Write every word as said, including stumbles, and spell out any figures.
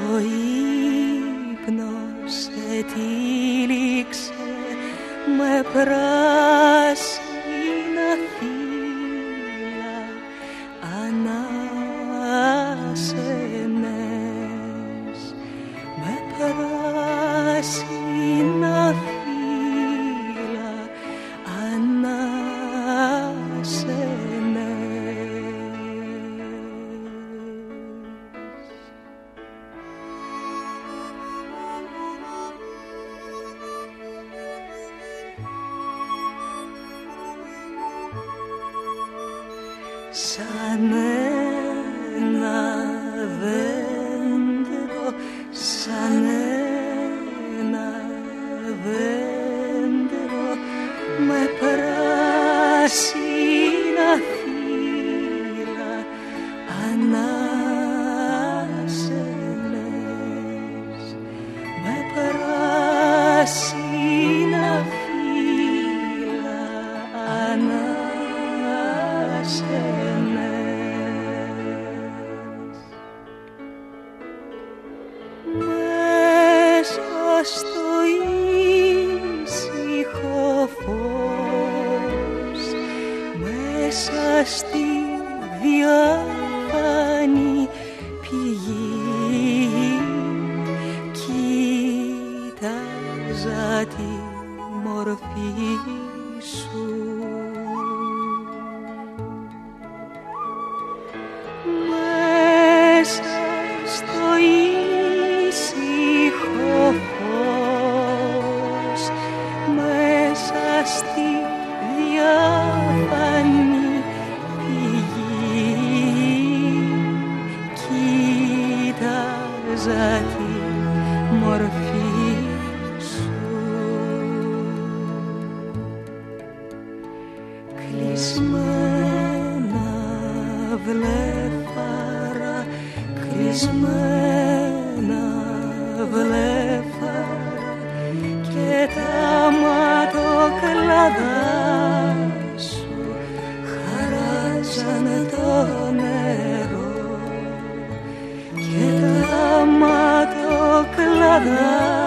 ύπνο σε τύλιξε με πράσινα φύλλα ανάσενες, με πράσινα φύλλα ανάσενες. Σαν ένα δέντρο, σαν ένα δέντρο με πράσινα φύλλα ανάσενες, με πράσινα φύλλα ανάσενες. Μέσα στο ήσυχο φως, μέσα στη διάφανη πηγή, κοίταζα τη μορφή σου. Μέσα στο ήσυχο φως, μέσα στη διάφανη πηγή, κοίταζα τη μορφή σου. Κλεισμένα βλέφαρα, κλεισμένα βλέφαρα και τα ματοκλαδά σου χαράζανε το νερό, και τα ματοκλαδά